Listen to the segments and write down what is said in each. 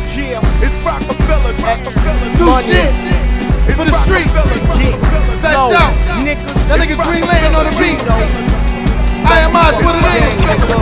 Yeah, it's Rockefeller. New shit for the streets. Fat shout. That nigga Green Lantern on the beat. IMI's what it is.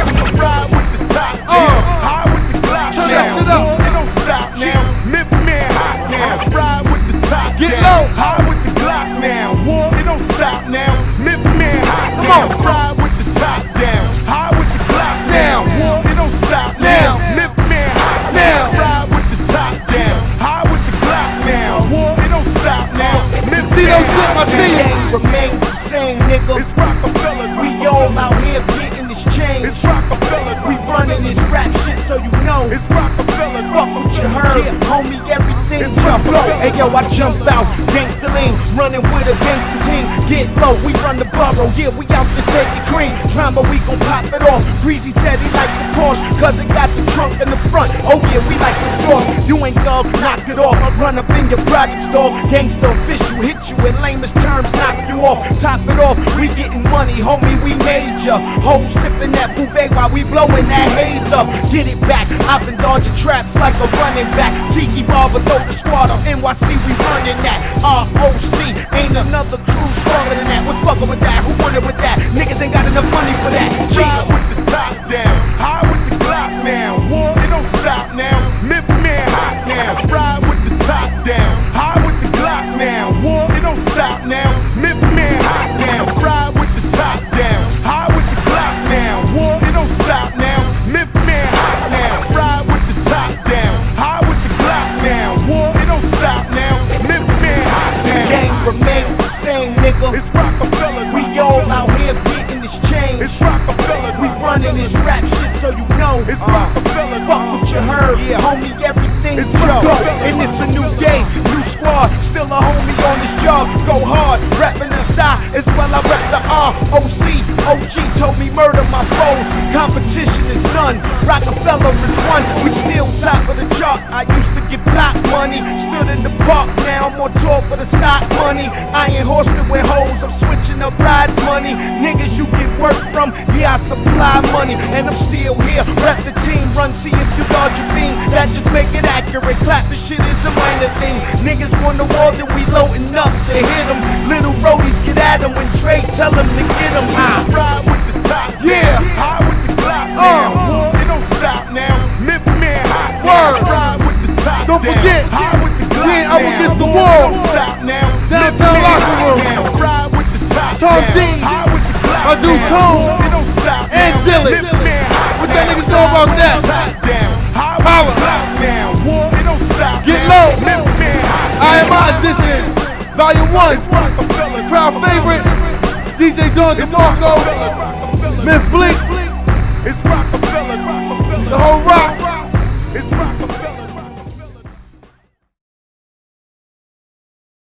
Ride with the top down, high with the Glock Turn that shit up. It don't stop now. Myth man hot now. Ride with the top Get down, low. high with the Glock now. War, it don't stop now. Myth man hot Come now. on. Ride with the top down, high with the Glock now. War, it don't stop now. Myth man hot now. Ride with the top down, high with the Glock now. War, it don't stop now. Myth See those shit, I see you. Gang remains the same, nigga. It's Rockefeller. We all out here getting this change. It's Rockefeller. We running this rap shit, so you know. It's Rockefeller. Fuck what you heard, homie, everything It's jump low. Rockefeller. Hey yo, I jump out, gangsta lean, running with a gangsta team. Get low, we run the borough, yeah, we out to take the cream. Drama, we gon' pop it off. Greasy said he like the Porsche, cause it got the trunk in the front. Oh yeah, we like the cross. You ain't thug, knock it off. Run up in your project store, gangsta official, hit you in lamest terms, knock you off. Top it off, we getting money, homie, we major. Hoes sipping that bouvet while we blowing that haze up. Get it back, I've been dodging traps like a running back. Tiki Barber, throw the squad up, NYC, we running that. ROC, ain't another crew stronger than that. What's fucking with that? Who wanted with that? Niggas ain't got enough money for that. Ride with the top down, high with the Glock now. War, it don't stop now. Myth man hot now. Ride with the top down, high with the Glock now. War, it don't stop now. Myth man hot now. Ride with the top down, high with the Glock now. War, it don't stop now. Myth man hot now. Ride with the top down, high with the Glock now. War, it don't stop now. Myth man hot now. Gang remains the same, nigga. It's Rockefeller. We all out here getting this change. It's Rockefeller. We running this rap shit, so you know. It's Rockefeller. Fuck what you heard, homie, everything It's go. Rockefeller. And it's a new day, new squad, still a homie on this job. Go hard, rapping the style, as well I rep the ROC. OG told me murder my foes, competition is none. Rockefeller is one, we still top of the chart. I used to get block money, stood in the park, now I'm on tour for the stock money. I ain't horsing with hoes, I'm switching up rides money. Niggas you get work from, yeah I supply money. And I'm still here, rep the team, run, see if you dodge your beam. That just make it accurate, clap the shit is a minor thing. Niggas want the wall, then we loading up to hit them. Little roadies get at them when Trey tell them to get them high. Ride with the top Yeah. down, high with the Glock now. War, it don't stop now. Myth man hot now. Word. Ride with the top Don't down, forget, high with the Glock we ain't up now. against the War, wall. it don't stop now. Downtown Myth man locker hot room. now. Ride with the top Tom down, D's. high with the Glock My dude now. Tone. War, it don't stop And now. Dylan. Myth man hot What now. y'all niggas know about that? Top down, high with Holla. the Glock now. War, it don't stop Get now. low. Myth man hot IMI edition, volume 1. It's Rockefeller. Crowd favorite, DJ Don It's DeMarco, Rockefeller. Myth Blink. It's Rockefeller.